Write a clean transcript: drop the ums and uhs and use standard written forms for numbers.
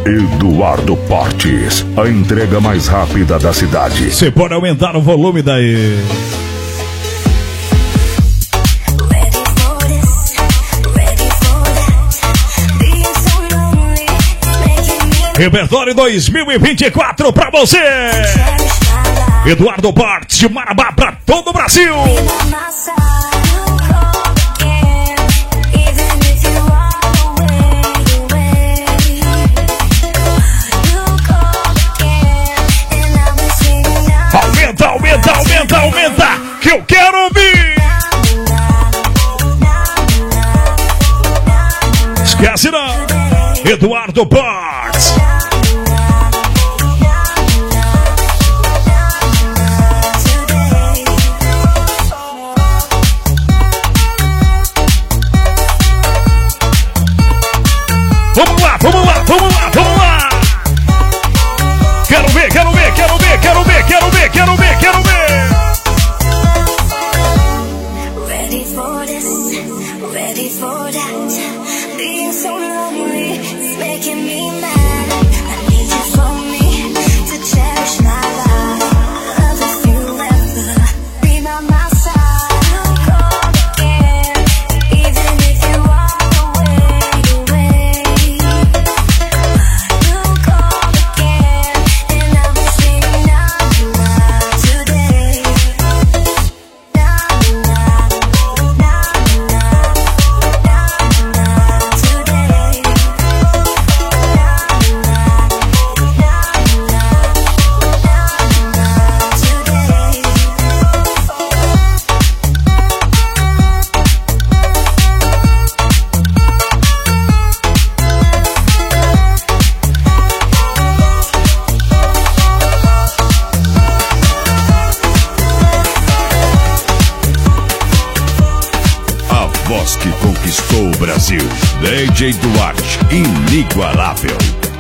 Eduardo Portes, a entrega mais rápida da cidade. Você pode aumentar o volume daí. Repertório 2024 pra você. Eduardo Portes de Marabá pra todo o Brasil. Aumenta, aumenta, aumenta, aumenta, que eu quero ouvir. Esquece não, Eduardo Portes. Vamos lá, vamos lá, vamos lá, vamos lá. Quero ver, quero ver, quero ver, quero ver, quero ver, quero ver, quero ver. Ready for this, ready for that. Being so lonely, it's making me mad. I need you for me to cherish my life. Love if you ever be by my side. You call again, even if you walk away. You call again, and I'll be singing now today. A voz que conquistou o Brasil. DJ Duarte, inigualável.